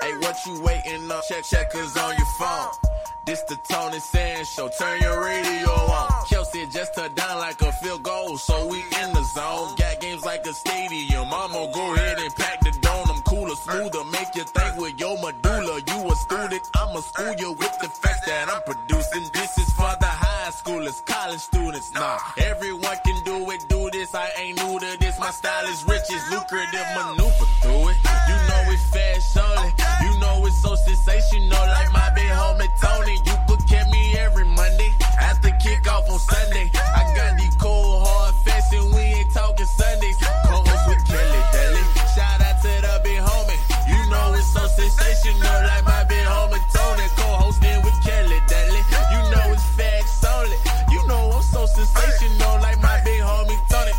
Hey, what you waiting on? Checkers on your phone. This the Tony Sands Show. Turn your radio on. Kelsey just touched down like a field goal, so we in the zone. Got games like a stadium. I'ma go ahead and pack the dome. I'm cooler, smoother, make you think with your medulla. You a student, I'ma school you with the facts that I'm producing. This is for the high schoolers, college students. Nah, everyone can do it, do this. I ain't new to this. My style is rich, it's lucrative, maneuver through it. You know it's fast, surely. You know it's so sensational, like my big homie Tony. You could catch me every Monday after kickoff on Sunday. I got these cold hard facts and we ain't talking Sundays. Co-host with Kelly Daly. Shout out to the big homie. You know it's so sensational, like my big homie Tony. Co-hosting with Kelly Daly. You know it's facts only. You know I'm so sensational, like my big homie Tony.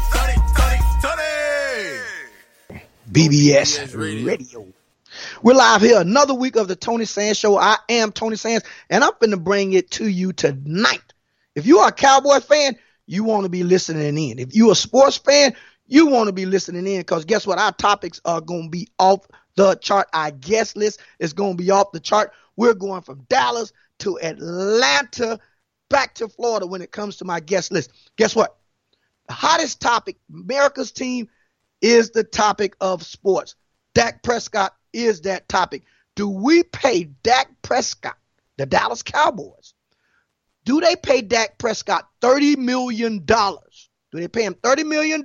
BBS Radio. We're live here another week of the Tony Sands Show. I am Tony Sands, and I'm finna bring it to you tonight. If you are a Cowboy fan, you want to be listening in. If you're a sports fan, you want to be listening in, because guess what? Our topics are going to be off the chart. Our guest list is going to be off the chart. We're going from Dallas to Atlanta, back to Florida when it comes to my guest list. Guess what? The hottest topic, America's team, is the topic of sports. Dak Prescott is that topic. Do we pay Dak Prescott, the Dallas Cowboys? Do they pay Dak Prescott $30 million? Do they pay him $30 million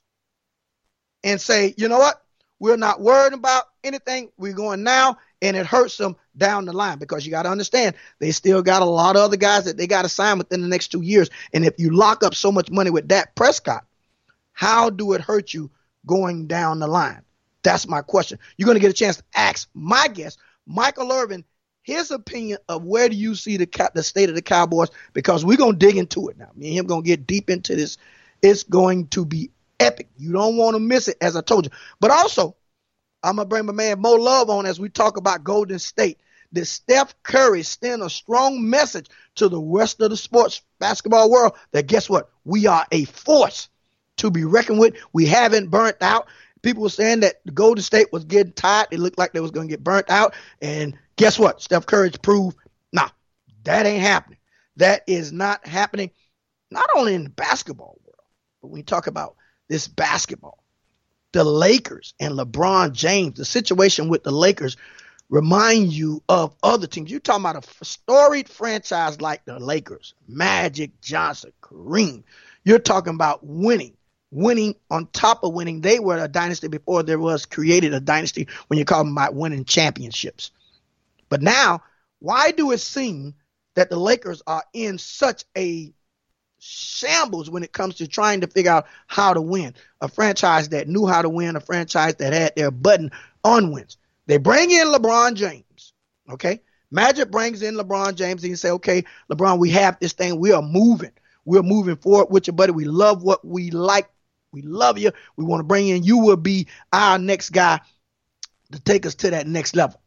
and say, you know what? We're not worried about anything. We're going now, and it hurts them down the line, because you got to understand, they still got a lot of other guys that they got to sign within the next 2 years. And if you lock up so much money with Dak Prescott, how do it hurt you going down the line? That's my question. You're going to get a chance to ask my guest, Michael Irvin, his opinion of where do you see the state of the Cowboys, because we're going to dig into it now. Me and him going to get deep into this. It's going to be epic. You don't want to miss it, as I told you. But also, I'm going to bring my man Mo Love on as we talk about Golden State. Did Steph Curry send a strong message to the rest of the sports basketball world that, guess what? We are a force to be reckoned with. We haven't burnt out. People were saying that the Golden State was getting tired. It looked like they was going to get burnt out. And guess what? Steph Curry's proved, nah, that ain't happening. That is not happening, not only in the basketball world, but when you talk about this basketball, the Lakers and LeBron James, the situation with the Lakers remind you of other teams. You're talking about a storied franchise like the Lakers, Magic Johnson, Kareem. You're talking about winning on top of winning. They were a dynasty before there was created a dynasty, when you call them about winning championships. But now, why do it seem that the Lakers are in such a shambles when it comes to trying to figure out how to win? A franchise that knew how to win, a franchise that had their button on wins. They bring in LeBron James, okay? Magic brings in LeBron James, and you say, okay, LeBron, we have this thing. We are moving. We're moving forward with you, buddy. We love what we like. We love you. We want to bring in, you will be our next guy to take us to that next level,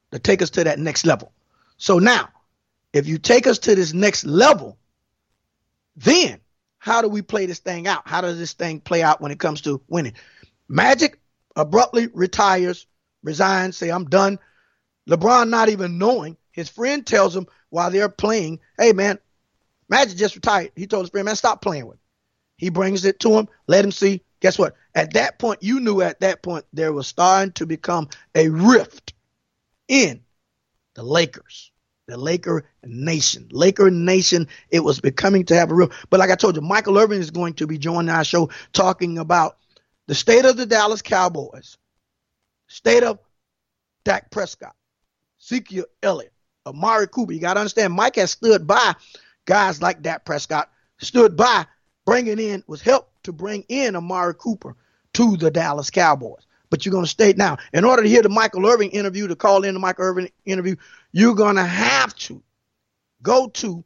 So now, if you take us to this next level, then how do we play this thing out? How does this thing play out when it comes to winning? Magic abruptly retires, resigns, say, I'm done. LeBron, not even knowing, his friend tells him while they're playing, hey, man, Magic just retired. He told his friend, man, stop playing with him. He brings it to him, let him see. Guess what? At that point, you knew at that point there was starting to become a rift in the Lakers, the Laker Nation. Laker Nation, it was becoming to have a rift. But like I told you, Michael Irvin is going to be joining our show talking about the state of the Dallas Cowboys, state of Dak Prescott, Ezekiel Elliott, Amari Cooper. You got to understand, Mike has stood by guys like Dak Prescott, stood by was helped to bring in Amari Cooper to the Dallas Cowboys. But you're going to stay now. In order to hear the Michael Irvin interview, to call in the Michael Irvin interview, you're going to have to go to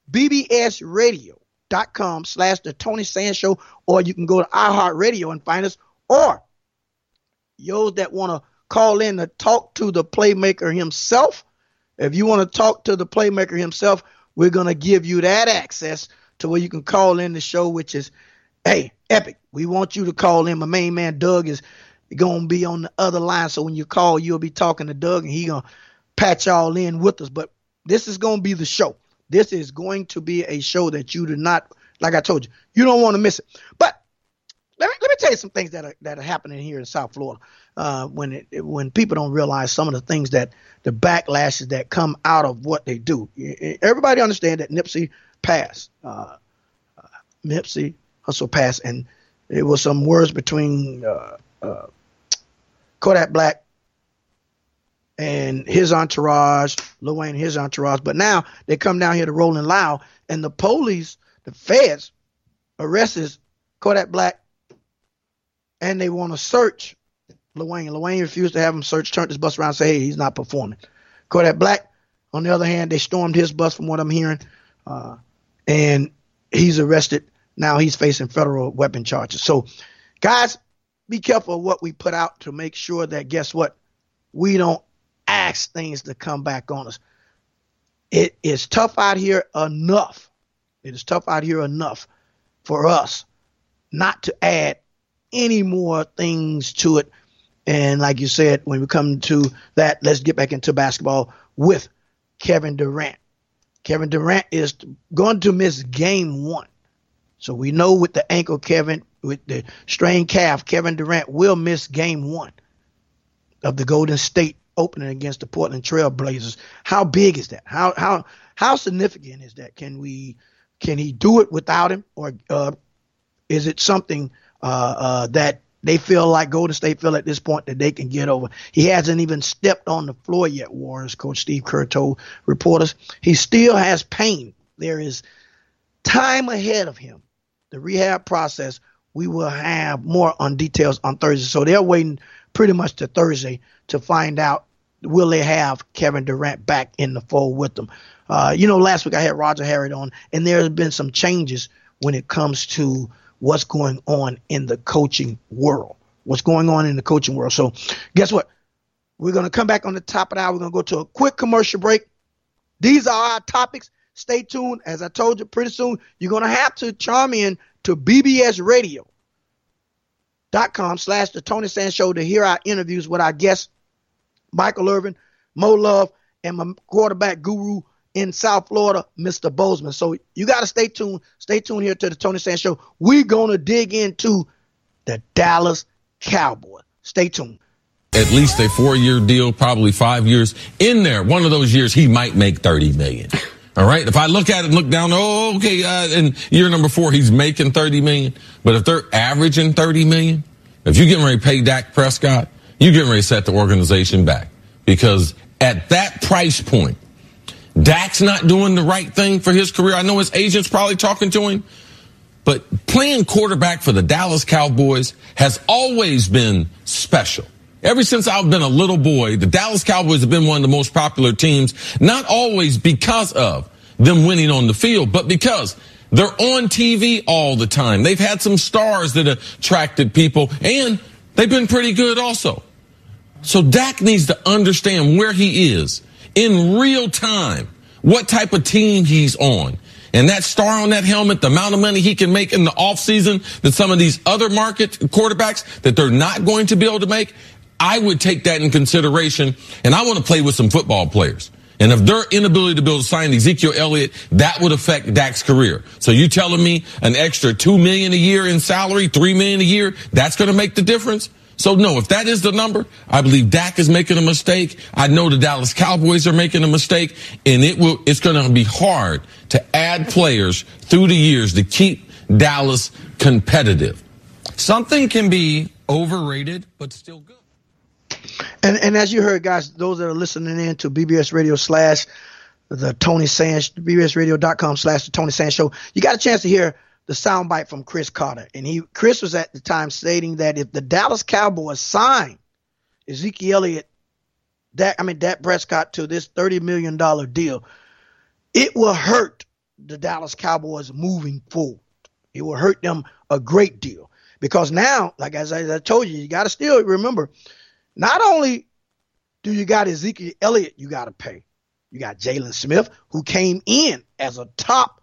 bbsradio.com/the Tony Sands Show, or you can go to iHeartRadio and find us, or those that want to call in to talk to the playmaker himself. If you want to talk to the playmaker himself, we're going to give you that access to where you can call in the show, which is, hey, epic. We want you to call in. My main man, Doug, is going to be on the other line. So when you call, you'll be talking to Doug, and he going to patch y'all in with us. But this is going to be the show. This is going to be a show that you do not, like I told you, you don't want to miss it. But let me tell you some things that are happening here in South Florida. When people don't realize some of the things that the backlashes that come out of what they do. Everybody understand that Nipsey passed. Nipsey Hussle passed, and there was some words between Kodak Black and his entourage, Lil Wayne and his entourage. But now they come down here to Rolling Loud, and the police, the feds, arrests Kodak Black, and they want to search Lil Wayne. Lil Wayne refused to have him searched, turned his bus around and said, hey, he's not performing. Kodak Black, on the other hand, they stormed his bus from what I'm hearing, and he's arrested. Now he's facing federal weapon charges. So, guys, be careful of what we put out to make sure that, guess what, we don't ask things to come back on us. It is tough out here enough. It is tough out here enough for us not to add any more things to it. And like you said, when we come to that, let's get back into basketball with Kevin Durant. Kevin Durant is going to miss game 1. So we know with the ankle, with the strained calf, Kevin Durant will miss game 1 of the Golden State opening against the Portland Trail Blazers. How big is that? How significant is that? Can he do it without him, or is it something that they feel like Golden State feel at this point that they can get over? He hasn't even stepped on the floor yet, Warriors coach Steve Kerr told reporters. He still has pain. There is time ahead of him. The rehab process, we will have more on details on Thursday. So they're waiting pretty much to Thursday to find out, will they have Kevin Durant back in the fold with them. Last week I had Roger Harrod on, and there has been some changes when it comes to what's going on in the coaching world. So guess what? We're going to come back on the top of the hour. We're going to go to a quick commercial break. These are our topics. Stay tuned. As I told you, pretty soon you're going to have to chime in to bbsradio.com/The Tony Sands Show to hear our interviews with our guests, Michael Irvin, Mo Love, and my quarterback guru in South Florida, Mr. Bozeman. So you got to stay tuned. Stay tuned here to the Tony Sands Show. We're going to dig into the Dallas Cowboys. Stay tuned. At least a 4-year deal, probably 5 years. In there, one of those years, he might make $30 million. All right. If I look at it and look down, in year number 4, he's making $30 million. But if they're averaging $30 million, if you're getting ready to pay Dak Prescott, you're getting ready to set the organization back. Because at that price point, Dak's not doing the right thing for his career. I know his agent's probably talking to him. But playing quarterback for the Dallas Cowboys has always been special. Ever since I've been a little boy, the Dallas Cowboys have been one of the most popular teams, not always because of them winning on the field, but because they're on TV all the time. They've had some stars that attracted people, and they've been pretty good also. So Dak needs to understand where he is in real time, what type of team he's on. And that star on that helmet, the amount of money he can make in the offseason that some of these other market quarterbacks that they're not going to be able to make, I would take that in consideration, and I want to play with some football players. And if their inability to be able to sign Ezekiel Elliott, that would affect Dak's career. So you telling me an extra $2 million a year in salary, $3 million a year, that's going to make the difference? So no, if that is the number, I believe Dak is making a mistake. I know the Dallas Cowboys are making a mistake, and it's going to be hard to add players through the years to keep Dallas competitive. Something can be overrated, but still good. And as you heard, guys, those that are listening in to BBS Radio / the Tony Sands, bbsradio.com/the Tony Sands Show, you got a chance to hear the soundbite from Chris Carter. And Chris was at the time stating that if the Dallas Cowboys sign Ezekiel Elliott, Dak Prescott to this $30 million deal, it will hurt the Dallas Cowboys moving forward. It will hurt them a great deal. Because now, like as I told you got to still remember, not only do you got Ezekiel Elliott you got to pay, you got Jalen Smith, who came in as a top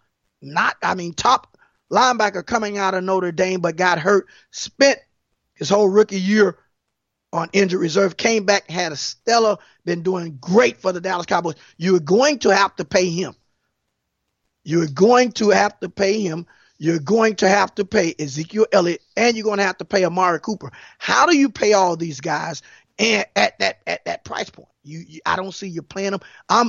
linebacker coming out of Notre Dame, but got hurt, spent his whole rookie year on injured reserve, came back, had a stellar, been doing great for the Dallas Cowboys. You're going to have to pay him. You're going to have to pay him. You're going to have to pay Ezekiel Elliott, and you're going to have to pay Amari Cooper. How do you pay all these guys and at that price point? I don't see you playing them.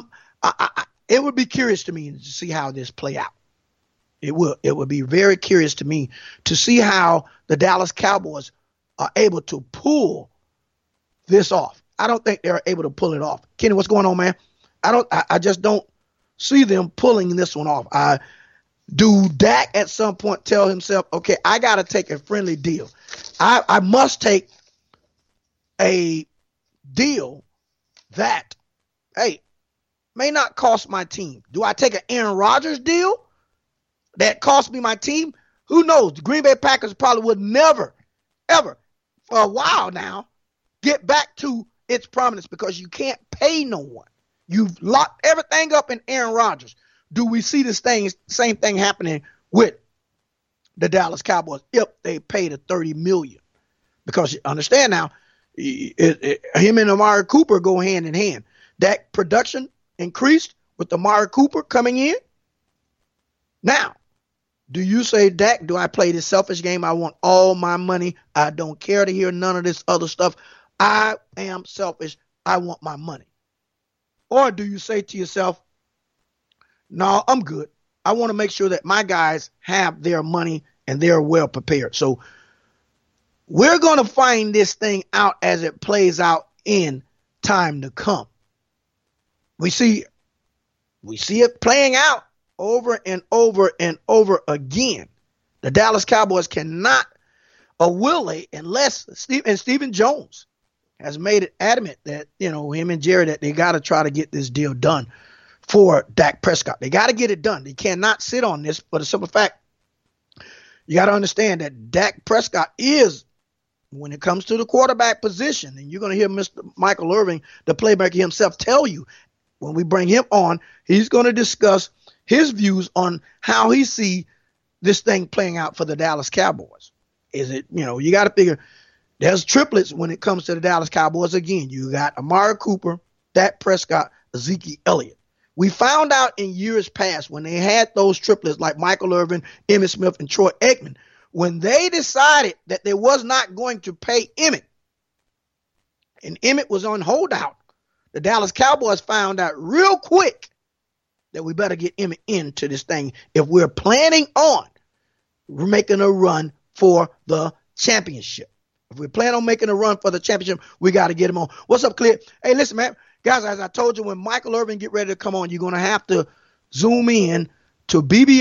It would be curious to me to see how this play out. It would be very curious to me to see how the Dallas Cowboys are able to pull this off. I don't think they're able to pull it off. Kenny, what's going on, man? I just don't see them pulling this one off. Do Dak at some point tell himself, okay, I got to take a friendly deal. I must take a deal that, hey, may not cost my team. Do I take an Aaron Rodgers deal that cost me my team? Who knows? The Green Bay Packers probably would never, ever, for a while now, get back to its prominence because you can't pay no one. You've locked everything up in Aaron Rodgers. Do we see this same thing happening with the Dallas Cowboys if they pay the $30 million? Because you understand now, him and Amari Cooper go hand in hand. That production increased with Amari Cooper coming in. Now, do you say, Dak, do I play this selfish game? I want all my money. I don't care to hear none of this other stuff. I am selfish. I want my money. Or do you say to yourself, no, I'm good. I want to make sure that my guys have their money and they're well prepared. So we're going to find this thing out as it plays out in time to come. We see it playing out over and over and over again. The Dallas Cowboys cannot or will they unless Stephen Jones has made it adamant that, him and Jerry, that they got to try to get this deal done for Dak Prescott. They got to get it done. They cannot sit on this for the simple fact. You got to understand that Dak Prescott is, when it comes to the quarterback position, and you're going to hear Mr. Michael Irvin, the playmaker himself, tell you when we bring him on, he's going to discuss his views on how he see this thing playing out for the Dallas Cowboys. Is it, you got to figure there's triplets when it comes to the Dallas Cowboys. Again, you got Amari Cooper, Dak Prescott, Ezekiel Elliott. We found out in years past when they had those triplets like Michael Irvin, Emmitt Smith, and Troy Aikman, when they decided that they was not going to pay Emmitt, and Emmitt was on holdout, the Dallas Cowboys found out real quick that we better get Emmitt into this thing if we're planning on making a run for the championship. If we're planning on making a run for the championship, we got to get him on. What's up, Clear? Hey, listen, man. Guys, as I told you, when Michael Irvin get ready to come on, you're going to have to zoom in to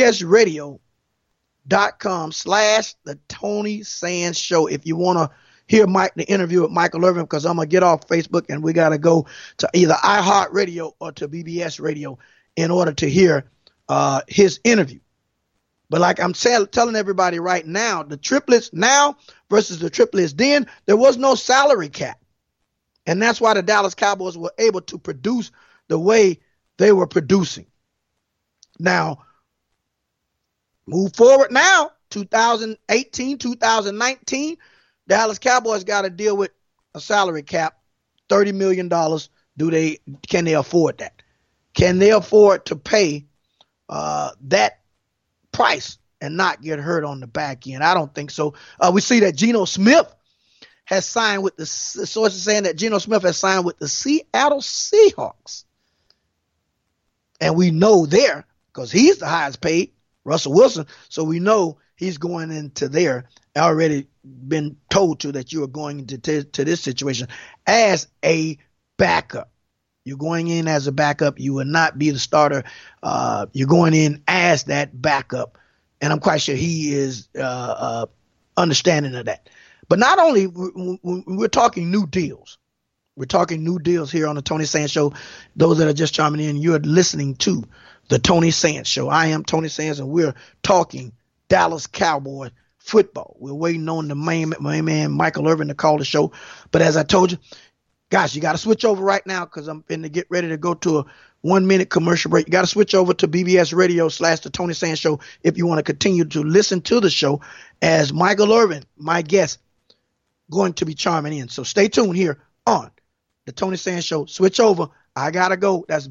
bbsradio.com/the Tony Sands Show if you want to hear the interview with Michael Irvin, because I'm going to get off Facebook and we got to go to either iHeartRadio or to BBS Radio in order to hear his interview. But like I'm telling everybody right now, the triplets now versus the triplets then, there was no salary cap. And that's why the Dallas Cowboys were able to produce the way they were producing. Now, move forward now, 2018, 2019, Dallas Cowboys got to deal with a salary cap, $30 million. Can they afford that? Can they afford to pay that price and not get hurt on the back end? I don't think so. We see that Geno Smith has signed with the sources saying that Geno Smith has signed with the Seattle Seahawks. And we know there, because he's the highest paid, Russell Wilson. So we know he's going into there. Already been told to that you are going into to this situation as a backup. You're going in as a backup. You will not be the starter. You're going in as that backup. And I'm quite sure he is understanding of that. But not only, we're talking new deals. We're talking new deals here on the Tony Sands Show. Those that are just chiming in, you're listening to the Tony Sands Show. I am Tony Sands, and we're talking Dallas Cowboys football. We're waiting on the main man, Michael Irvin, to call the show. But as I told you, guys, you got to switch over right now because I'm going to get ready to go to a 1-minute commercial break. You got to switch over to BBS Radio / the Tony Sands Show if you want to continue to listen to the show as Michael Irvin, my guest, going to be chiming in. So stay tuned here on the Tony Sands Show. Switch over. I got to go. That's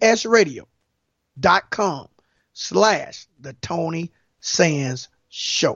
bbsradio.com/the Tony Sands Show.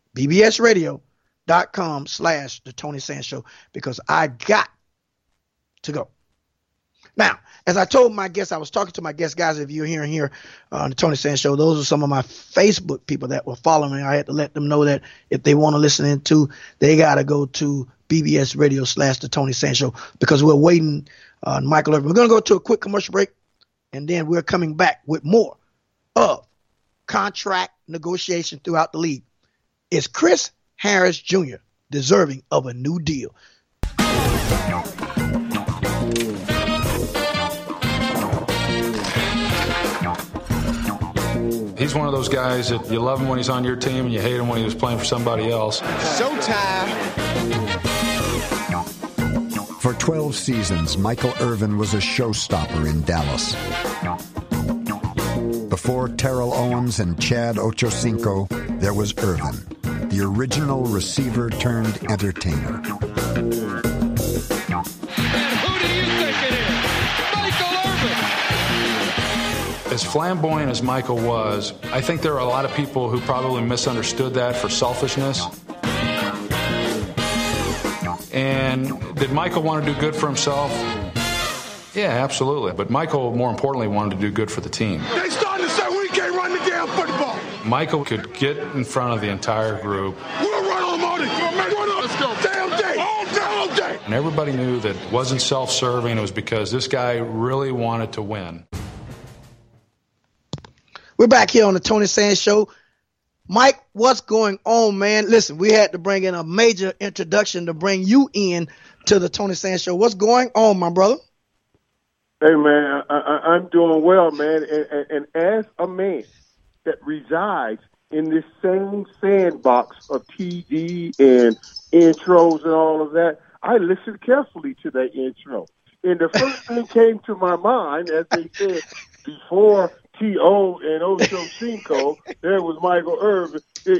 bbsradio.com/the Tony Sands Show, because I got to go. Now, as I told my guests, I was talking to my guests, guys, if you're hearing here on the Tony Sands Show, those are some of my Facebook people that were following me. I had to let them know that if they want to listen into, they got to go to BBS Radio/the Tony Sands Show, because we're waiting on Michael Irvin. We're going to go to a quick commercial break, and then we're coming back with more of contract negotiation throughout the league. Is Chris Harris Jr. deserving of a new deal? He's one of those guys that you love him when he's on your team and you hate him when he was playing for somebody else. Showtime! For 12 seasons, Michael Irvin was a showstopper in Dallas. Before Terrell Owens and Chad Ochocinco, there was Irvin, the original receiver turned entertainer. As flamboyant as Michael was, I think there are a lot of people who probably misunderstood that for selfishness. And did Michael want to do good for himself? Yeah, absolutely. But Michael, more importantly, wanted to do good for the team. They starting to say we can't run the damn football. Michael could get in front of the entire group. We'll run on Marty. Let's go. Damn day. All day. And everybody knew that it wasn't self-serving. It was because this guy really wanted to win. We're back here on the Tony Sands Show. Mike, what's going on, man? Listen, we had to bring in a major introduction to bring you in to the Tony Sands Show. What's going on, my brother? Hey, man, I'm doing well, man. And as a man that resides in this same sandbox of TV and intros and all of that, I listened carefully to that intro. And the first thing came to my mind, as they said before T.O. and Ochocinco, there was Michael Irvin.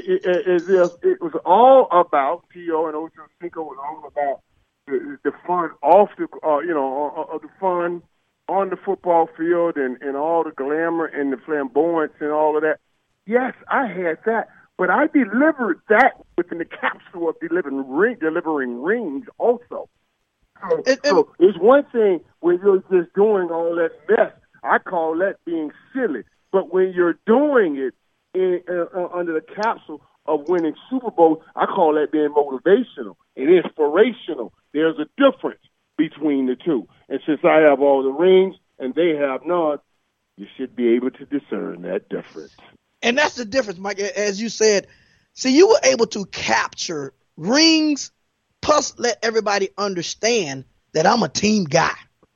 It was all about T.O. and Ochocinco was all about the fun off the, the fun on the football field and all the glamour and the flamboyance and all of that. Yes, I had that, but I delivered that within the capsule of delivering rings also. So it's one thing when you're just doing all that mess. I call that being silly. But when you're doing it under the capsule of winning Super Bowls, I call that being motivational and inspirational. There's a difference between the two. And since I have all the rings and they have none, you should be able to discern that difference. And that's the difference, Mike. As you said, see, you were able to capture rings, plus let everybody understand that I'm a team guy.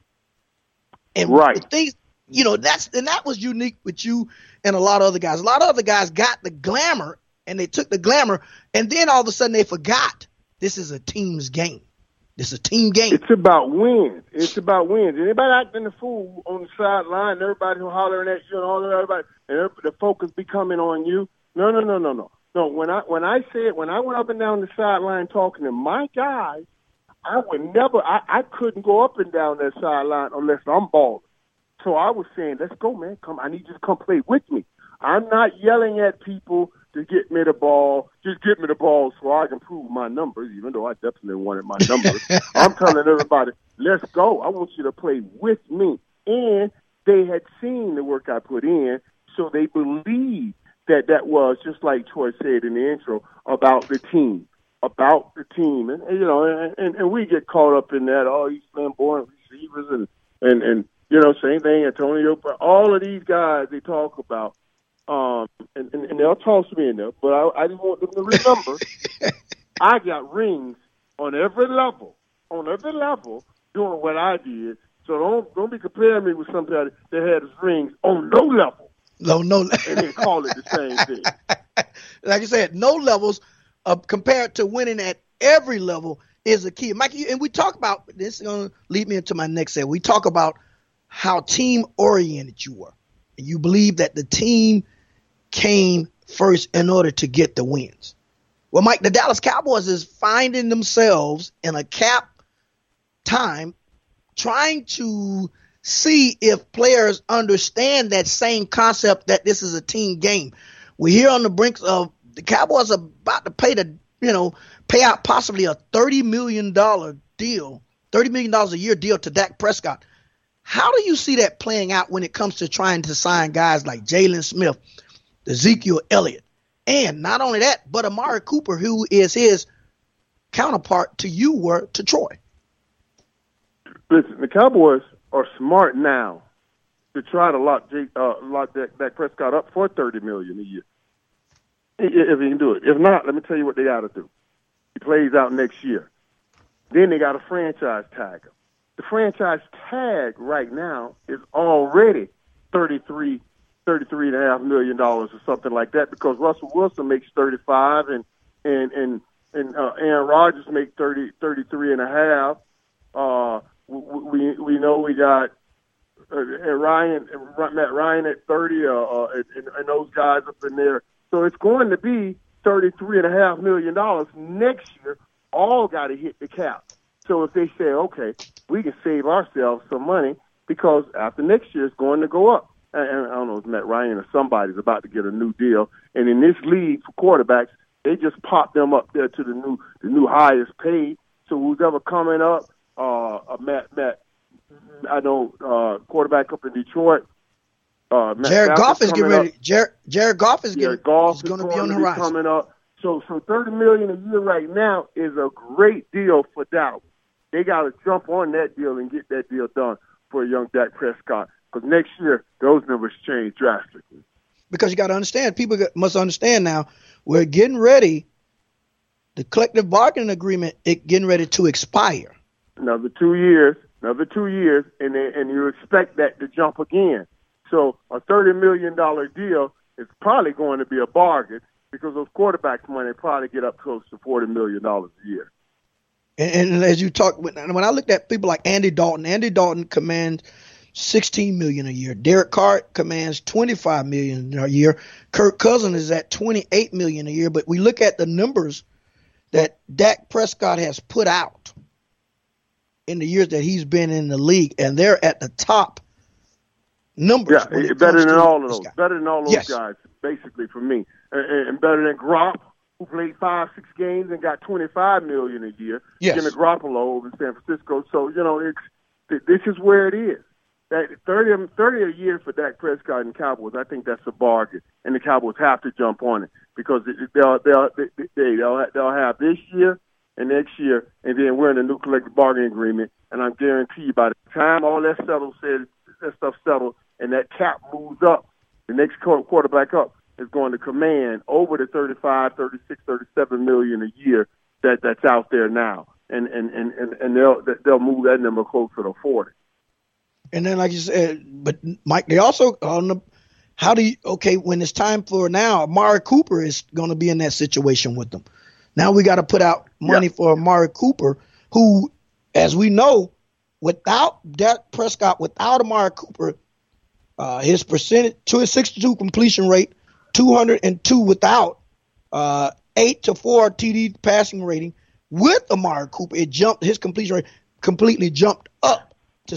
And right. The things, that was unique with you and a lot of other guys. A lot of other guys got the glamour, and they took the glamour, and then all of a sudden they forgot this is a team's game. This is a team game. It's about wins. Anybody acting the fool on the sideline, everybody who hollering at you and all of everybody, and the focus be coming on you. No. No, when I went up and down the sideline talking to my guys, I couldn't go up and down that sideline unless I'm balling. So I was saying, let's go, man. Come, I need you to come play with me. I'm not yelling at people to get me the ball. Just get me the ball so I can prove my numbers, even though I definitely wanted my numbers. I'm telling everybody, let's go. I want you to play with me. And they had seen the work I put in, so they believed that was, just like Troy said in the intro, about the team. And we get caught up in that, all these flamboyant receivers and same thing, Antonio, but all of these guys they talk about, and they'll toss me in there, but I just want them to remember, I got rings on every level, doing what I did, so don't be comparing me with somebody that had his rings on no level. No. And then call it the same thing. Like you said, no levels compared to winning at every level is the key. Mike, and we talk about, this is going to lead me into my next set. We talk about how team-oriented you were. And you believe that the team came first in order to get the wins. Well, Mike, the Dallas Cowboys is finding themselves in a cap time trying to see if players understand that same concept that this is a team game. We're here on the brink of the Cowboys are about to pay out possibly a $30 million deal, $30 million a year deal to Dak Prescott. How do you see that playing out when it comes to trying to sign guys like Jalen Smith, Ezekiel Elliott, and not only that, but Amari Cooper, who is his counterpart to you were to Troy? Listen, the Cowboys are smart now to try to lock Dak Prescott up for $30 million a year, if he can do it. If not, let me tell you what they got to do. He plays out next year. Then they got to franchise tag him. The franchise tag right now is already $33.5 million or something like that, because Russell Wilson makes 35 and Aaron Rodgers makes 33.5. We know we got Matt Ryan at 30, and those guys up in there. So it's going to be $33.5 million next year. All got to hit the cap. So if they say, okay, we can save ourselves some money because after next year it's going to go up. And I don't know if Matt Ryan or somebody's about to get a new deal. And in this league for quarterbacks, they just pop them up there to the new highest paid. So who's ever coming up, quarterback up in Detroit. Jared Goff is getting ready. Jared Goff is going to be on the horizon. Coming up. So $30 million a year right now is a great deal for Dallas. They got to jump on that deal and get that deal done for a young Dak Prescott, because next year those numbers change drastically. Because you got to understand, people must understand now, we're getting ready. The collective bargaining agreement is getting ready to expire. Another 2 years, and you expect that to jump again. So a $30 million deal is probably going to be a bargain, because those quarterbacks' money probably get up close to $40 million a year. And as you talk, when I looked at people like Andy Dalton commands $16 million a year. Derek Carr commands $25 million a year. Kirk Cousins is at $28 million a year. But we look at the numbers that Dak Prescott has put out in the years that he's been in the league, and they're at the top numbers. Yeah, better than all of those. Better than all those guys, basically, for me. And better than Gronk, who played 5-6 games and got $25 million a year. Yes. Jimmy Garoppolo over in San Francisco. So, this is where it is. That 30 a year for Dak Prescott and Cowboys, I think that's a bargain, and the Cowboys have to jump on it, because they'll have this year and next year, and then we're in a new collective bargaining agreement, and I'm guaranteed by the time all that stuff settles, and that cap moves up, the next quarterback up is going to command over the 35, 36, 37 million a year that's out there now, and they'll move that number closer to 40. And then, like you said, but Mike, they also when it's time for now, Amari Cooper is going to be in that situation with them. Now we got to put out money for Amari Cooper, who, as we know, without Dak Prescott, without Amari Cooper, his percentage to his 62 completion rate, 202 without, 8-4 TD passing rating. With Amari Cooper, his completion rate completely jumped up to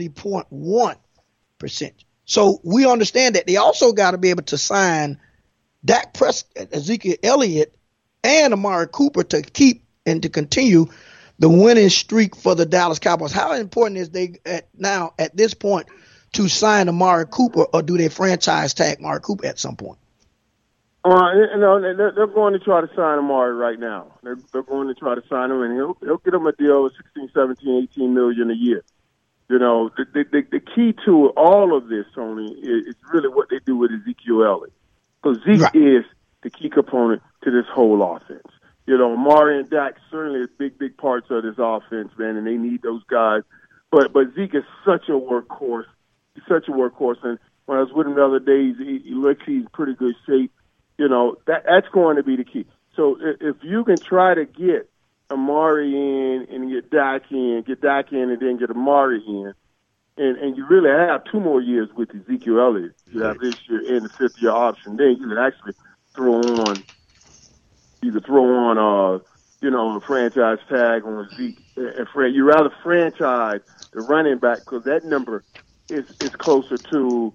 70.1%. So we understand that they also got to be able to sign Dak Prescott, Ezekiel Elliott, and Amari Cooper to keep and to continue the winning streak for the Dallas Cowboys. How important is they at this point to sign Amari Cooper, or do they franchise tag Amari Cooper at some point? They're going to try to sign Amari right now. They're going to try to sign him, and he'll get him a deal of 16, 17, 18 million a year. The key to all of this, Tony, is really what they do with Ezekiel Elliott. Because Zeke is the key component to this whole offense. Amari and Dak certainly is big parts of this offense, man, and they need those guys. But Zeke is such a workhorse. He's such a workhorse. And when I was with him the other day, he looks in pretty good shape. That's going to be the key. So if you can try to get Amari in and get Dak in, and then get Amari in, and you really have 2 more years with Ezekiel Elliott. You have this year and the 5th-year option. Then you can actually throw on throw on a franchise tag on Zeke and Fred. You rather franchise the running back because that number is closer to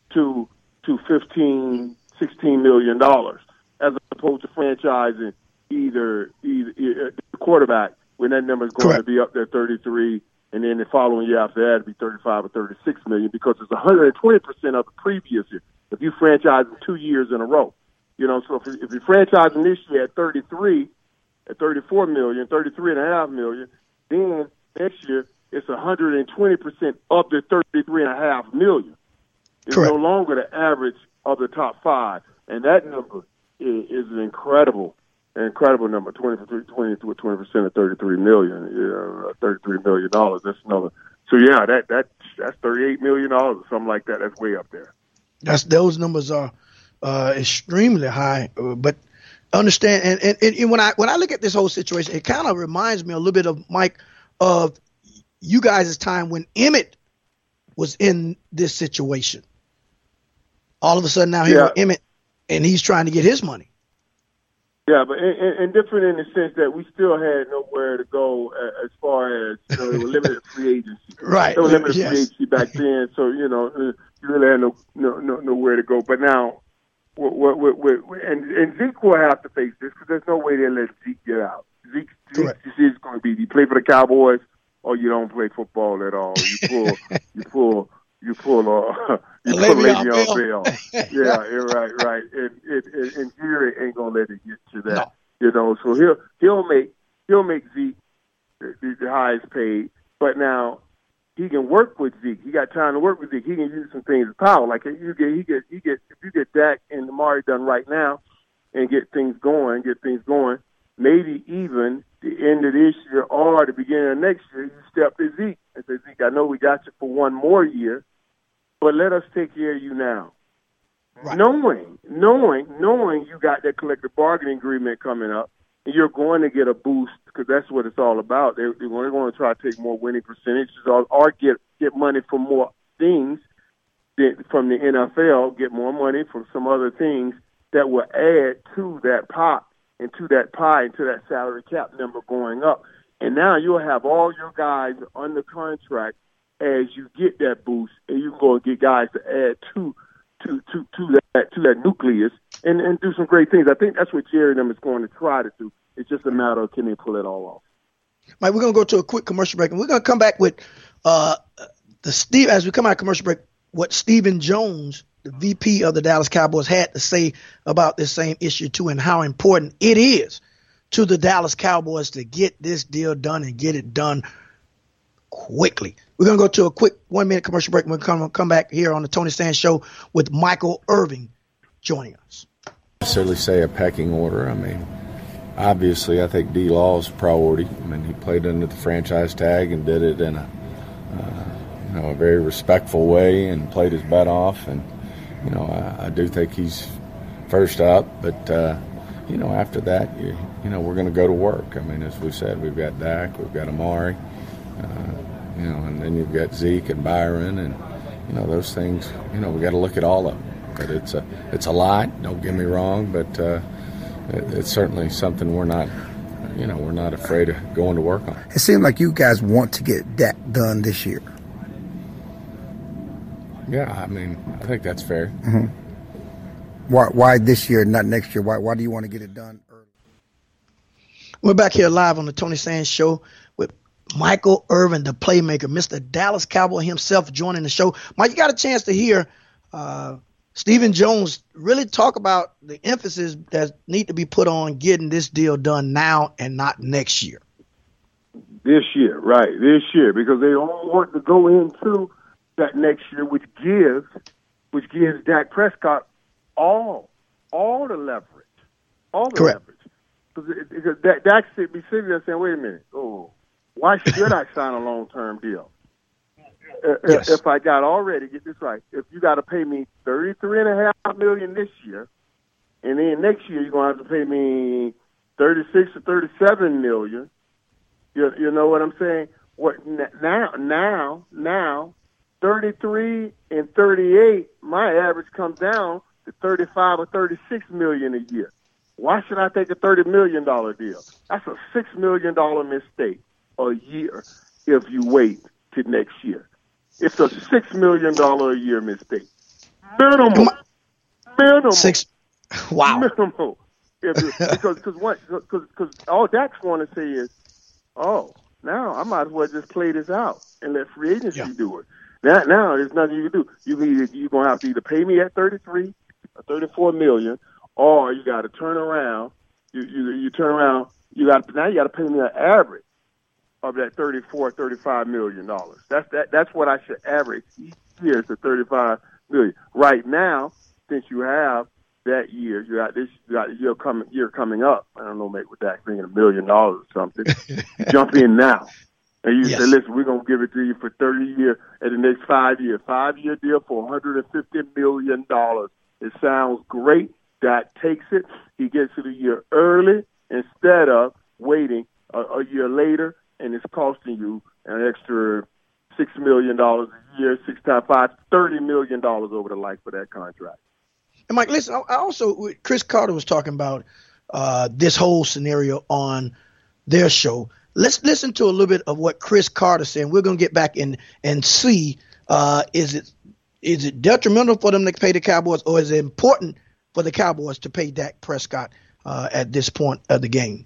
$15, $16 million as opposed to franchising either the quarterback when that number is going to be up there 33, and then the following year after that it'd be 35 or 36 million because it's 120% of the previous year. If you franchise them 2 years in a row, so if you franchise them this year at 33, at 34 million, 33.5 million, then next year it's 120% up to 33.5 million. It's no longer the average of the top five, and that number is an incredible number. 20% of 33 million, $33 million. That's another. So yeah, that's $38 million or something like that. That's way up there. Those numbers are extremely high, but understand and when I look at this whole situation, it kind of reminds me a little bit of Mike of you guys' time when Emmett was in this situation. All of a sudden now here Emmett, and he's trying to get his money. Yeah, but and different in the sense that we still had nowhere to go as far as it was limited free agency. Right. There was limited free agency back then, so you really had nowhere to go. But now, and Zeke will have to face this because there's no way they'll let Zeke get out. Zeke is going to be you play for the Cowboys or you don't play football at all. You pull Le'Veon Bell. Yeah, you're right. And Jerry ain't gonna let it get to that. No. So he'll make Zeke the highest paid. But now he can work with Zeke. He got time to work with Zeke. He can use some things as power. Like if you get Dak and Amari done right now and get things going, maybe even the end of this year or the beginning of next year, you step to Zeke and say, Zeke, I know we got you for one more year, but let us take care of you now. Right. Knowing you got that collective bargaining agreement coming up, and you're going to get a boost because that's what it's all about. They're going to try to take more winning percentages or get money from more things from the NFL, get more money from some other things that will add to that pot and to that pie and to that salary cap number going up. And now you'll have all your guys under contract as you get that boost, and you can go and get guys to add to that nucleus and do some great things. I think that's what Jerry and them is going to try to do. It's just a matter of can they pull it all off. Mike, we're going to go to a quick commercial break, and we're going to come back with as we come out of commercial break, what Stephen Jones, the VP of the Dallas Cowboys, had to say about this same issue too, and how important it is to the Dallas Cowboys to get this deal done and get it done quickly. We're going to go to a quick 1 minute commercial break, and we'll come back here on the Tony Sands Show with Michael Irvin joining us. I certainly say a pecking order. I mean, obviously, I think D-Law's priority. I mean, he played under the franchise tag and did it in a very respectful way and played his butt off. And, I do think he's first up. But, after that, we're going to go to work. I mean, as we said, we've got Dak, we've got Amari, and then you've got Zeke and Byron. And, those things, we got to look at all of them. But it's a lot, don't get me wrong, but it's certainly something we're not afraid of going to work on. It seems like you guys want to get that done this year. Yeah, I mean, I think that's fair. Mm-hmm. Why this year, not next year? Why do you want to get it done early? We're back here live on the Tony Sands Show with Michael Irvin, the playmaker, Mr. Dallas Cowboy himself, joining the show. Mike, you got a chance to hear Stephen Jones really talk about the emphasis that need to be put on getting this deal done now and not next year. This year, right? This year, because they don't want to go into that next year, which gives Dak Prescott all the leverage, Correct. leverage. Because Dak should be sitting there saying, "Wait a minute, why should I sign a long-term deal? Yes. If I got already, get this right, if you got to pay me $33.5 million this year, and then next year you're going to have to pay me $36 or $37 million, you know what I'm saying? What now, 33 and 38, my average comes down to $35 or $36 million a year. Why should I take a $30 million deal? That's a $6 million mistake a year if you wait to next year. It's a $6 million a year mistake. Minimum. Six. Wow. Minimal. Because all Dak's going to say is, oh, now I might as well just play this out and let free agency do it. Now there's nothing you can do. You're going to have to either pay me at 33 or 34 million, or you got to turn around. You turn around. Now you got to pay me an average of that $34-35 million. That's what I should average each year, to $35 million. Right now, since you have that year, you got year coming up. I don't know, maybe with that being $1 million or something. Jump in now. And you say, listen, we're going to give it to you for 30 years and the next 5 years. 5-year deal for $150 million. It sounds great. Dak takes it. He gets it a year early instead of waiting a year later, and it's costing you an extra $6 million a year, 6 times 5, $30 million over the life of that contract. And Mike, listen, I also, Chris Carter was talking about this whole scenario on their show. Let's listen to a little bit of what Chris Carter said. We're going to get back and see, is it detrimental for them to pay the Cowboys, or is it important for the Cowboys to pay Dak Prescott at this point of the game?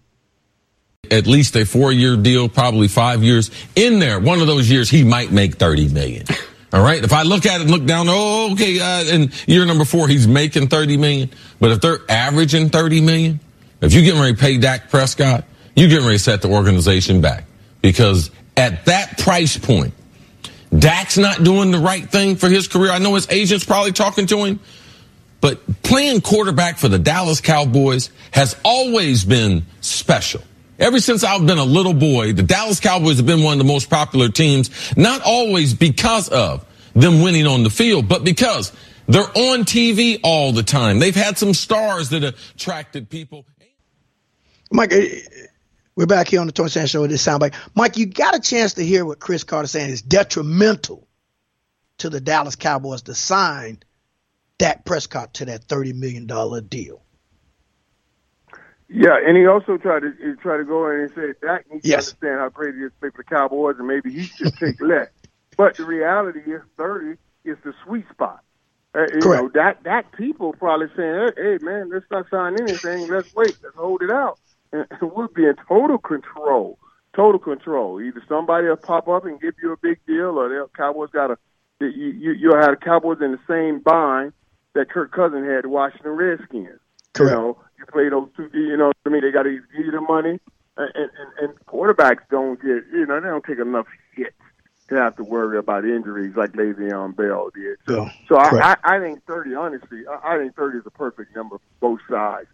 At least a 4-year deal, probably 5 years. In there, one of those years, he might make $30 million. All right. If I look at it, look down, and year number 4, he's making $30 million. But if they're averaging $30 million, if you're getting ready to pay Dak Prescott, you're getting ready to set the organization back. Because at that price point, Dak's not doing the right thing for his career. I know his agent's probably talking to him, but playing quarterback for the Dallas Cowboys has always been special. Ever since I've been a little boy, the Dallas Cowboys have been one of the most popular teams, not always because of them winning on the field, but because they're on TV all the time. They've had some stars that attracted people. Mike, we're back here on the Tony Sands Show with this soundbite. Mike, you got a chance to hear what Chris Carter saying is detrimental to the Dallas Cowboys to sign Dak Prescott to that $30 million deal. Yeah, and he also tried to go in and say Dak needs to understand how great it is to play for the Cowboys, and maybe he should take less. But the reality is 30 is the sweet spot. You know, Dak people probably saying, hey, man, let's not sign anything. Let's wait. Let's hold it out. And we'll be in total control. Total control. Either somebody will pop up and give you a big deal, or the Cowboys you'll have the Cowboys in the same bind that Kirk Cousins had the Washington Redskins. Correct. You know, you play those two, you know what I mean? They got to give you the money, and quarterbacks don't get, they don't take enough hits to have to worry about injuries like Le'Veon Bell did. So I think 30, honestly, I think 30 is a perfect number for both sides.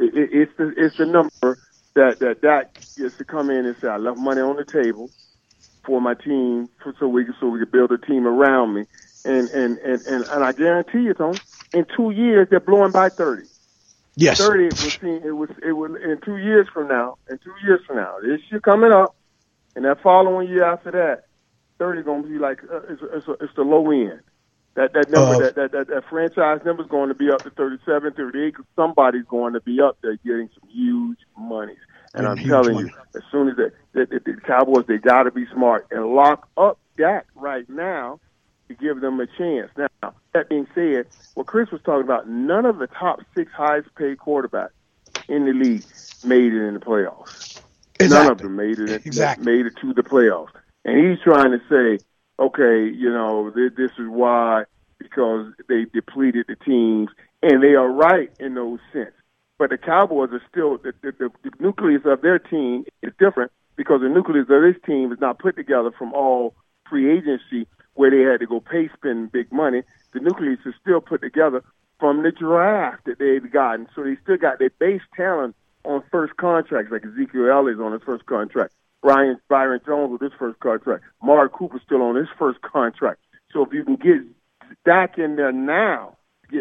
It's the number that gets to come in and say, I left money on the table for my team, so we can build a team around me. And I guarantee you, Tony, in 2 years they're blowing by 30. Yes. 30 it was in 2 years from now. This year coming up, and that following year after that, 30 going to be like it's the low end. That number that franchise number is going to be up to 37, 38. Because somebody's going to be up there getting some huge monies. And I'm telling you, as soon as the Cowboys, they got to be smart and lock up Dak right now to give them a chance. Now, that being said, what Chris was talking about, none of the top 6 highest paid quarterbacks in the league made it in the playoffs. Exactly. None of them made it to the playoffs. And he's trying to say, okay, this is why, because they depleted the teams, and they are right in those sense. But the Cowboys are still, the nucleus of their team is different because the nucleus of this team is not put together from all free agency where they had to go spend big money. The nucleus is still put together from the draft that they've gotten. So they still got their base talent on first contracts, like Ezekiel Elliott's on his first contract. Byron Jones with his first contract. Mark Cooper's still on his first contract. So if you can get Dak in there now,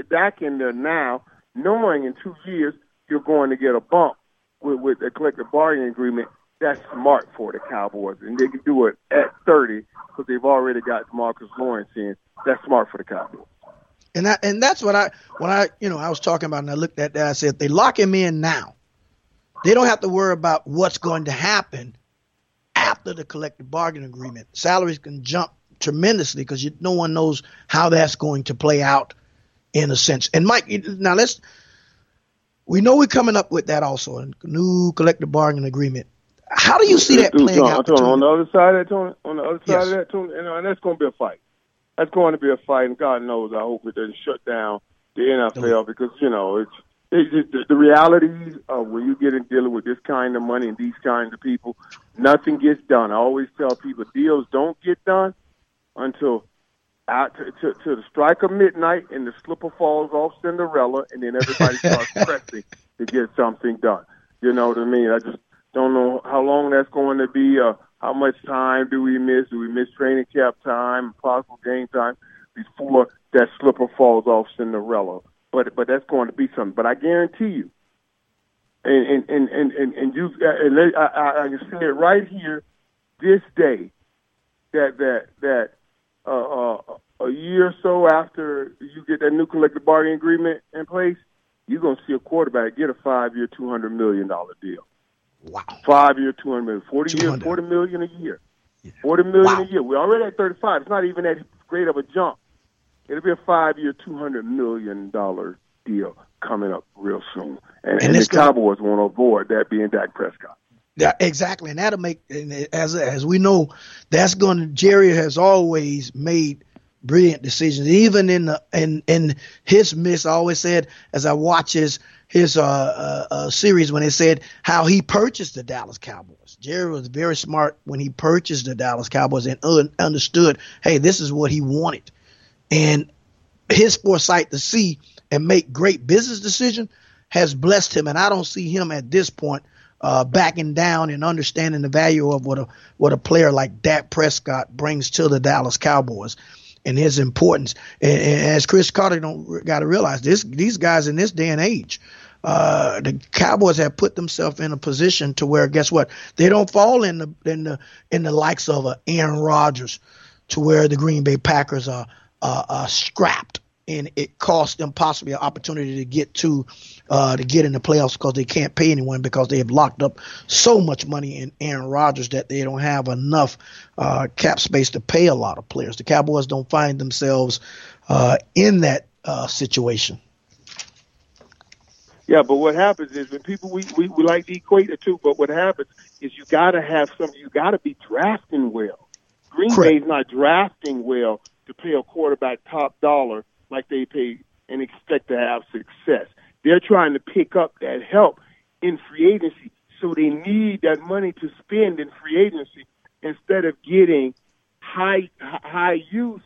knowing in 2 years you're going to get a bump with a collective bargaining agreement, that's smart for the Cowboys. And they can do it at 30 because they've already got Marcus Lawrence in. That's smart for the Cowboys. And that's what I was talking about, and I looked at that. I said, if they lock him in now, they don't have to worry about what's going to happen after the collective bargaining agreement. Salaries can jump tremendously because no one knows how that's going to play out in a sense. And Mike, now we know we're coming up with that also, a new collective bargaining agreement. How do you see that playing out? On the other side of that, Tony, and that's going to be a fight. That's going to be a fight, and God knows I hope it doesn't shut down the NFL because, it's the realities of when you get in dealing with this kind of money and these kinds of people, nothing gets done. I always tell people deals don't get done until to the strike of midnight and the slipper falls off Cinderella, and then everybody starts pressing to get something done. You know what I mean? I just don't know how long that's going to be. How much time do we miss? Do we miss training camp time, possible game time before that slipper falls off Cinderella? But that's going to be something. But I guarantee you, I can say it right here, this day, that a year or so after you get that new collective bargaining agreement in place, you're going to see a quarterback get a 5-year, $200 million deal. Wow. 5-year, $200 million. 40 years, $40 million a year. $40 million a year. We're already at 35. It's not even that great of a jump. It'll be a 5-year, $200 million deal coming up real soon. And the Cowboys want to avoid that being Dak Prescott. Yeah, exactly. And that'll make, as we know, Jerry has always made brilliant decisions. Even in his miss, I always said, as I watch his series when they said how he purchased the Dallas Cowboys. Jerry was very smart when he purchased the Dallas Cowboys and understood, hey, this is what he wanted. And his foresight to see and make great business decisions has blessed him. And I don't see him at this point backing down and understanding the value of what a player like Dak Prescott brings to the Dallas Cowboys and his importance. And as Chris Carter got to realize, these guys in this day and age, the Cowboys have put themselves in a position to where, guess what? They don't fall in the likes of Aaron Rodgers, to where the Green Bay Packers are scrapped, and it costs them possibly an opportunity to get in the playoffs because they can't pay anyone because they have locked up so much money in Aaron Rodgers that they don't have enough cap space to pay a lot of players. The Cowboys don't find themselves in that situation. Yeah, but what happens is when people we like to equate the two, but what happens is you got to have something. You got to be drafting well. Green Bay's not drafting well to pay a quarterback top dollar like they pay and expect to have success. They're trying to pick up that help in free agency, so they need that money to spend in free agency instead of getting high use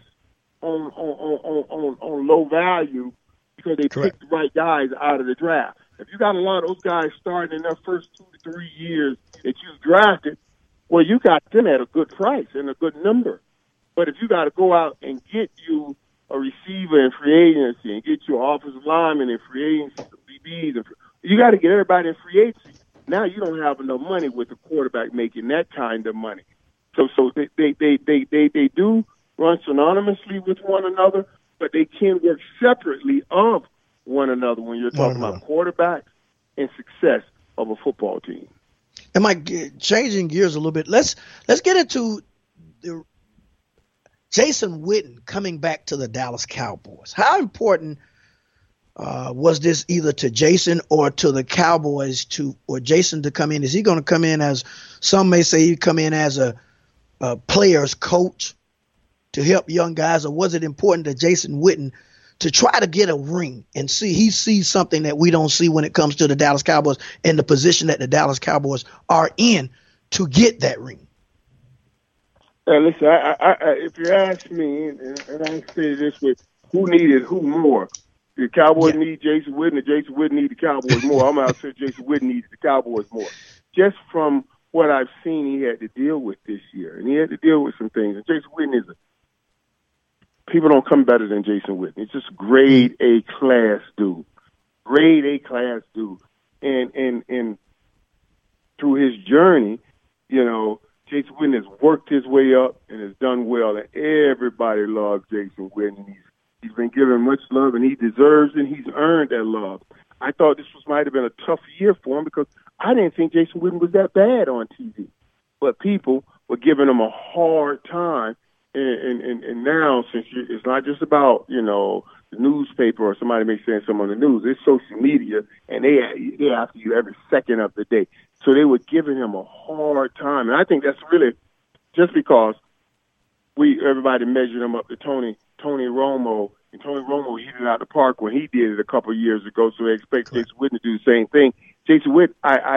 on low value because they picked the right guys out of the draft. If you got a lot of those guys starting in their first 2 to 3 years that you drafted, well, you got them at a good price and a good number. But if you got to go out and get you a receiver in free agency and get you an offensive lineman in free agency, some DBs, you got to get everybody in free agency. Now you don't have enough money with the quarterback making that kind of money. So they do run synonymously with one another, but they can work separately of one another when you're talking about quarterbacks and success of a football team. And Mike, changing gears a little bit, let's get into the Jason Witten coming back to the Dallas Cowboys. How important was this either to Jason or to the Cowboys or Jason to come in? Is he going to come in as, some may say, he come in as a player's coach to help young guys, or was it important to Jason Witten to try to get a ring and he sees something that we don't see when it comes to the Dallas Cowboys and the position that the Dallas Cowboys are in to get that ring? Listen, if you ask me, and I say this way, who needed who more? The Cowboys need Jason Witten, and Jason Witten need the Cowboys more. I'm out to say Jason Witten needs the Cowboys more. Just from what I've seen he had to deal with this year, and he had to deal with some things. And Jason Witten people don't come better than Jason Witten. He's just grade A class dude. Grade A class dude. And through his journey, Jason Witten has worked his way up and has done well, and everybody loves Jason Witten. He's been given much love, and he deserves and he's earned that love. I thought this might have been a tough year for him because I didn't think Jason Witten was that bad on TV. But people were giving him a hard time. And now, since it's not just about, the newspaper or somebody may say something on the news, it's social media, and they after you every second of the day. So they were giving him a hard time. And I think that's really just because everybody measured him up to Tony Romo, and Tony Romo hit it out the park when he did it a couple of years ago. So they expect Jason Witten to do the same thing. Jason Witten,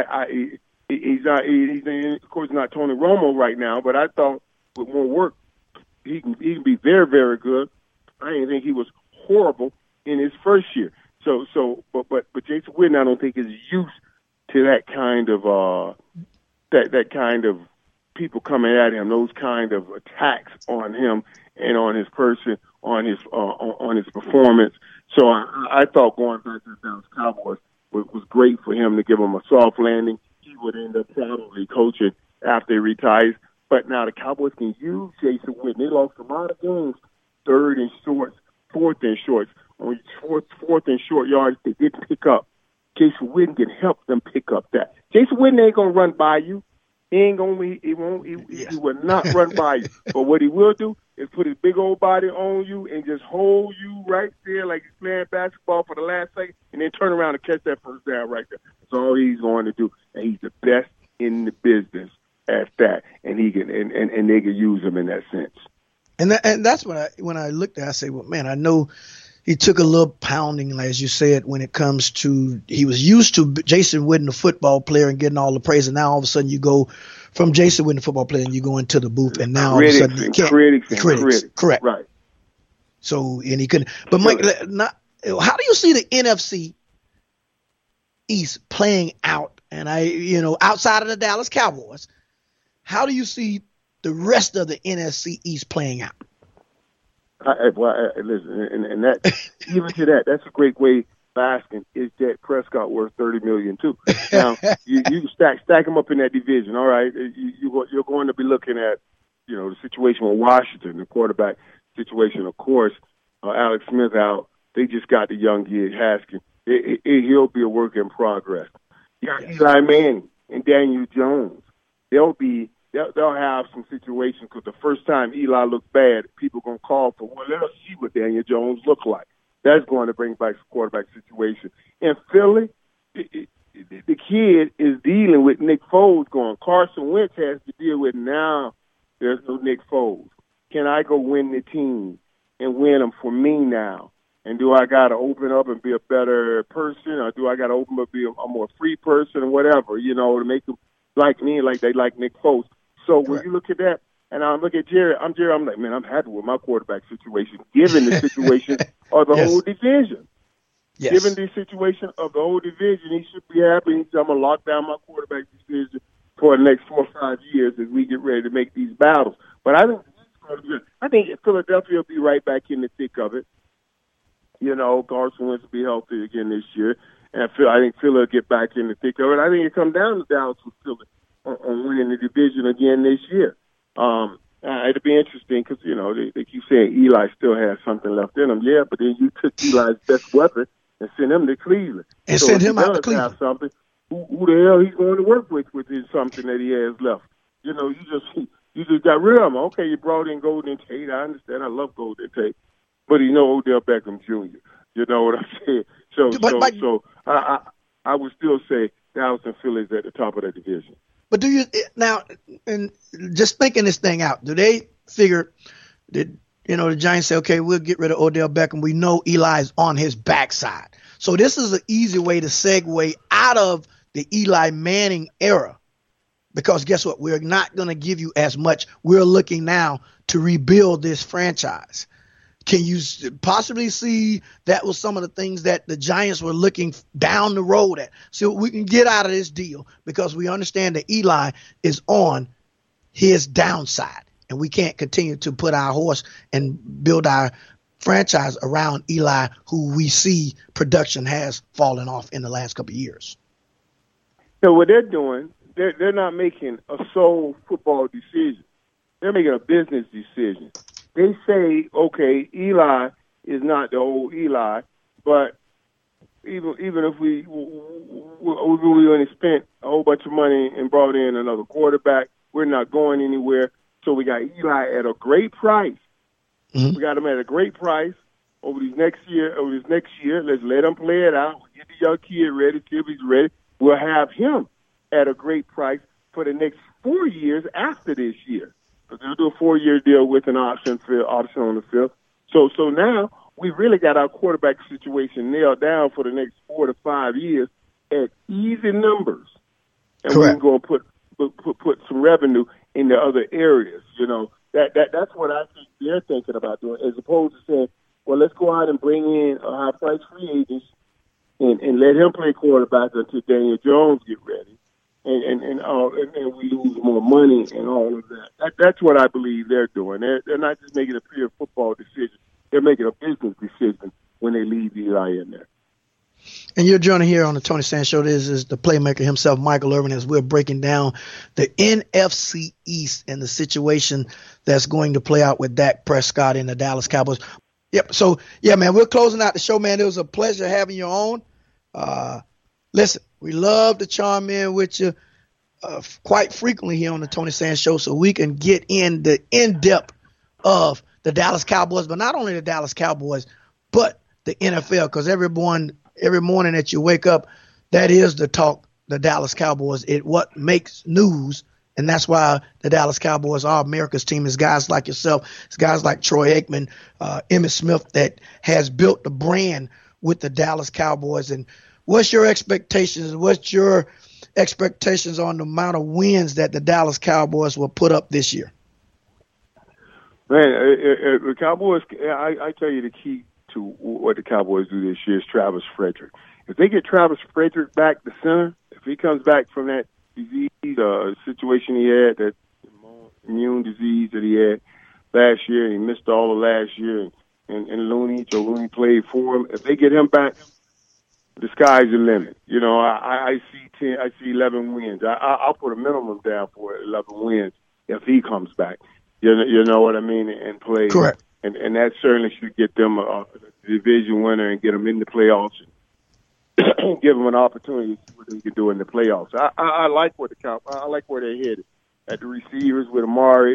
he's of course not Tony Romo right now, but I thought with more work he can be very, very good. I didn't think he was horrible in his first year. But Jason Witten, I don't think is used to that kind of that kind of people coming at him, those kind of attacks on him and on his person, on his performance. So I thought going back to the Dallas Cowboys was great for him to give him a soft landing. He would end up probably coaching after he retires. But now the Cowboys can use Jason Witten. They lost a lot of games, third and shorts, fourth and shorts. On fourth and short yards, they didn't pick up. Jason Witten can help them pick up that. Jason Witten ain't gonna run by you. He will not run by you. But what he will do is put his big old body on you and just hold you right there like he's playing basketball for the last second, and then turn around and catch that first down right there. That's all he's going to do, and he's the best in the business at that. And he can and they can use him in that sense. And that's when I looked at it, I say, well, man, I know he took a little pounding, as you said, when it comes to he was used to Jason Witten, the football player, and getting all the praise. And now all of a sudden you go from Jason Witten, the football player, and you go into the booth, and now all of a sudden you can't. Critics. Correct. Right. So, and he couldn't. But Mike, how do you see the NFC East playing out? And outside of the Dallas Cowboys, how do you see the rest of the NFC East playing out? Listen, and that even to that, that's a great way of asking, is Dak Prescott worth $30 million too? Now you stack them up in that division. All right, you're going to be looking at the situation with Washington, the quarterback situation. Of course, Alex Smith out. They just got the young kid Haskins. He'll be a work in progress. You got Eli Manning and Daniel Jones. They'll have some situations because the first time Eli looked bad, people are going to call for, well, let us see what Daniel Jones look like. That's going to bring back the quarterback situation. In Philly, the kid is dealing with Nick Foles going. Carson Wentz has to deal with now there's no Nick Foles. Can I go win the team and win them for me now? And do I got to open up and be a better person, or do I got to open up and be a more free person or whatever, to make them like me, like they like Nick Foles. So when you look at that, and I look at Jerry, I'm like, man, I'm happy with my quarterback situation, given the situation of the whole division. Yes. Given the situation of the whole division, he should be happy. He said, I'm going to lock down my quarterback division for the next 4 or 5 years as we get ready to make these battles. But I think Philadelphia will be right back in the thick of it. Carson Wentz will be healthy again this year. And I think Philly will get back in the thick of it. I think it comes down to Dallas with Philly on winning the division again this year. It'll be interesting because, they keep saying Eli still has something left in him. Yeah, but then you took Eli's best weapon and sent him to Cleveland. And so sent him out to Cleveland. Have something, who the hell he's going to work with his something that he has left? You just got rid of him. Okay, you brought in Golden Tate. I understand. I love Golden Tate. But Odell Beckham Jr. You know what I'm saying? So I would still say Dallas and Philly is at the top of that division. But do you now, and just thinking this thing out, do they figure that, the Giants say, okay, we'll get rid of Odell Beckham. We know Eli's on his backside. So this is an easy way to segue out of the Eli Manning era. Because guess what? We're not going to give you as much. We're looking now to rebuild this franchise. Can you possibly see that was some of the things that the Giants were looking down the road at? So we can get out of this deal because we understand that Eli is on his downside and we can't continue to put our horse and build our franchise around Eli, who we see production has fallen off in the last couple of years. So what they're doing, they're not making a sole football decision. They're making a business decision. They say, okay, Eli is not the old Eli, but even if we only spent a whole bunch of money and brought in another quarterback, we're not going anywhere. So we got Eli at a great price. Mm-hmm. We got him at a great price over this next year. Let's let him play it out. We'll get the young kid ready, see if he's ready. We'll have him at a great price for the next 4 years after this year. So they'll do a 4-year deal with an option on the field. So now we really got our quarterback situation nailed down for the next 4 to 5 years at easy numbers, and we can go and put some revenue in the other areas. You know, that's what I think they're thinking about doing, as opposed to saying, well, let's go out and bring in a high-price free agent and let him play quarterback until Daniel Jones get ready, and we lose more money and all of that. That's what I believe they're doing. They're not just making a pure football decision. They're making a business decision when they leave Eli in there. And you're joining here on the Tony Sands Show. This is the playmaker himself, Michael Irvin, as we're breaking down the NFC East and the situation that's going to play out with Dak Prescott and the Dallas Cowboys. Yep. So, yeah, man, we're closing out the show, man. It was a pleasure having you on. Listen, we love to chime in with you quite frequently here on the Tony Sands Show so we can get in the in-depth of the Dallas Cowboys, but not only the Dallas Cowboys, but the NFL, because every morning that you wake up, that is the talk, the Dallas Cowboys. What makes news, and that's why the Dallas Cowboys are America's team. Is guys like yourself, it's guys like Troy Aikman, Emmitt Smith that has built the brand with the Dallas Cowboys. And what's your expectations? What's your expectations on the amount of wins that the Dallas Cowboys will put up this year? Man, the Cowboys, I tell you the key to what the Cowboys do this year is Travis Frederick. If they get Travis Frederick back to center, if he comes back from that disease situation he had, that immune disease that he had last year, he missed all of last year, and Joe Looney played for him. If they get him back, the sky's the limit. You know, I see 11 wins. I'll put a minimum down for 11 wins if he comes back. You know what I mean? And play. Correct. And that certainly should get them a division winner and get them in the playoffs and give them an opportunity to see what they can do in the playoffs. I like where I like where they're headed at the receivers with Amari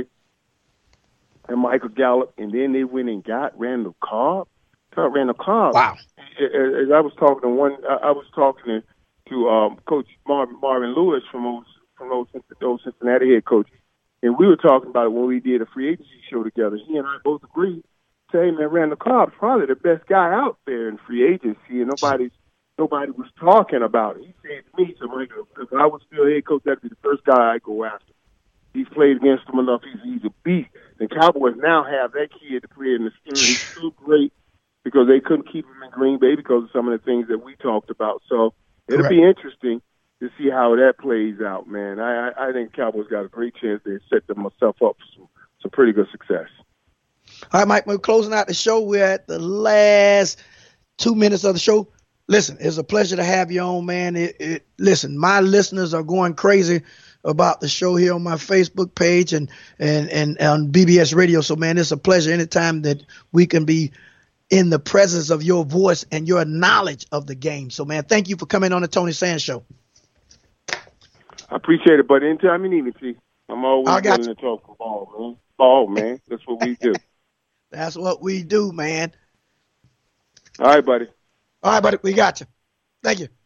and Michael Gallup, and then they went and got Randall Cobb. Wow. As I was talking to Coach Marvin Lewis from those Cincinnati head coaches. And we were talking about it when we did a free agency show together. He and I both agreed. Say, man, Randall Cobb's probably the best guy out there in free agency, and nobody was talking about it. He said to me, so if I was still head coach, that'd be the first guy I'd go after. He's played against him enough. He's a beast. The Cowboys now have that kid to play in the center. He's so great because they couldn't keep him in Green Bay because of some of the things that we talked about. So it'll be interesting to see how that plays out, man. I think Cowboys got a great chance to set themselves up for some pretty good success. All right, Mike, we're closing out the show. We're at the last 2 minutes of the show. Listen, it's a pleasure to have you on, man. Listen, my listeners are going crazy about the show here on my Facebook page and on BBS Radio. So, man, it's a pleasure anytime that we can be in the presence of your voice and your knowledge of the game. So, man, thank you for coming on the Tony Sands Show. I appreciate it, but anytime you need me, T, I'm always willing to talk ball, man. Ball, man. That's what we do. That's what we do, man. All right, buddy. All right, buddy. We got you. Thank you.